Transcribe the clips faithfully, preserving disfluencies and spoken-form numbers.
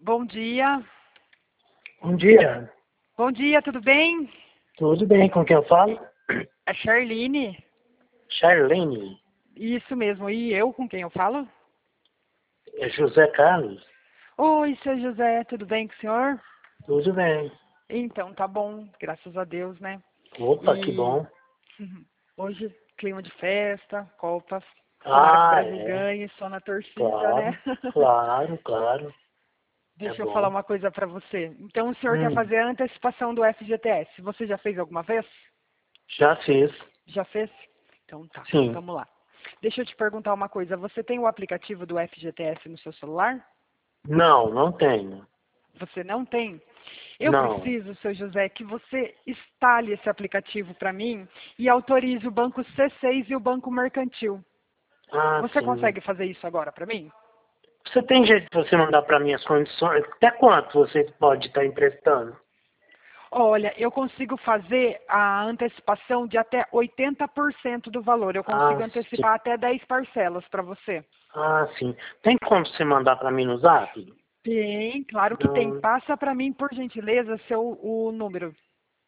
Bom dia. Bom dia. Bom dia, tudo bem? Tudo bem, com quem eu falo? É Charlene. Charlene. Isso mesmo. E eu com quem eu falo? É José Carlos. Oi, seu José, tudo bem com o senhor? Tudo bem. Então, tá bom, graças a Deus, né? Opa, que E bom. hoje, clima de festa, copas. Tomara que o Ah, Brasil é. ganhe, só na torcida, né? Claro, claro, claro. É Deixa eu falar bom. uma coisa pra você. Então, o senhor quer Hum, fazer a antecipação do F G T S. Você já fez alguma vez? já fiz. Já fez? Então tá, Sim. vamos lá. Deixa eu te perguntar uma coisa. Você tem o aplicativo do F G T S no seu celular? Não, não tenho. Você não tem? Eu Não. preciso, seu José, que você instale esse aplicativo para mim e autorize o Banco C seis e o Banco Mercantil. Ah, Você sim. consegue fazer isso agora para mim? Você tem jeito de você mandar para mim as condições? Até quanto você pode estar emprestando? Olha, eu consigo fazer a antecipação de até oitenta por cento do valor. Eu Ah, consigo sim. antecipar até dez parcelas para você. Ah, sim. Tem como você mandar para mim no Zap? Tem, claro que tem. Não. Passa para mim, por gentileza, seu o número.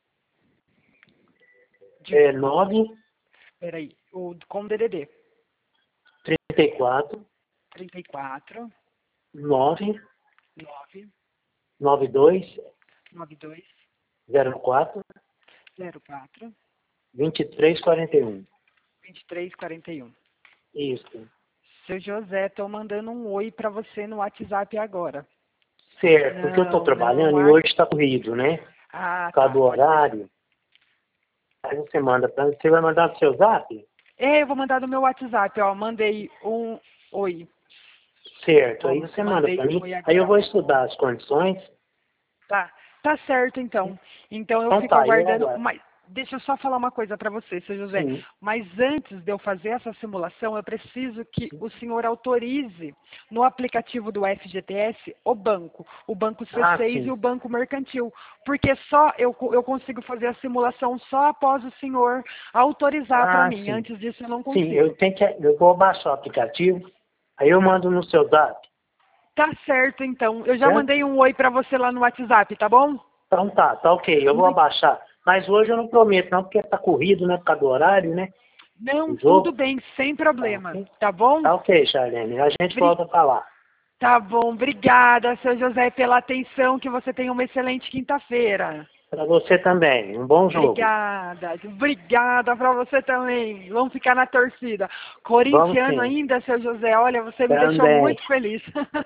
De, É nove peraí, o, com D D D. trinta e quatro trinta e quatro, nove nove, nove dois nove dois, zero quatro zero quatro, vinte e três quarenta e um. vinte e três quarenta e um. Isso. Seu José, estou mandando um oi para você no WhatsApp agora. Certo, porque eu estou Não, não trabalhando e há... hoje está corrido, né? Ah, Por causa tá, do pode deixar. horário. Aí você manda para você vai mandar no seu Zap? É, eu vou mandar no meu WhatsApp, ó. Mandei um oi. Certo, aí Ó, você manda mandei para um mim. oi Aí eu agora vou mesmo. estudar as condições. Tá, tá certo então. Então eu Então fico tá, eu aguardando. aguardo. Mas deixa eu só falar uma coisa para você, seu José. Sim. Mas antes de eu fazer essa simulação, eu preciso que o senhor autorize no aplicativo do F G T S o banco, o banco C Ah, seis e sim. o banco mercantil. Porque só eu, co- eu consigo fazer a simulação só após o senhor autorizar para Ah, mim. sim. Antes disso eu não Sim, eu consigo. tenho que. Eu vou baixar o aplicativo. Aí eu mando no seu Zap, Tá certo então. Eu já certo? mandei um oi para você lá no WhatsApp, tá bom? Então tá, tá ok, eu vou Muito abaixar. Mas hoje eu não prometo não, porque tá corrido, né, por causa do horário, né, Não, do tudo jogo. bem, sem Tá problema. ok? Tá bom? Tá ok, Charlene, a gente Bri- volta a falar. Tá bom, obrigada, seu José, pela atenção. Que você tenha uma excelente quinta-feira. Para você também, um bom jogo. Obrigada, obrigada para você também. Vamos ficar na torcida. Vamos Corintiano sim, ainda, seu José. Olha, você me deixou também. muito feliz.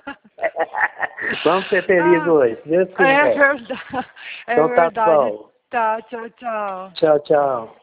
Vamos ser felizes Ah, hoje, se Deus é quiser. verdade. É Então tá verdade. bom. Tá, tchau, tchau. Tchau, tchau.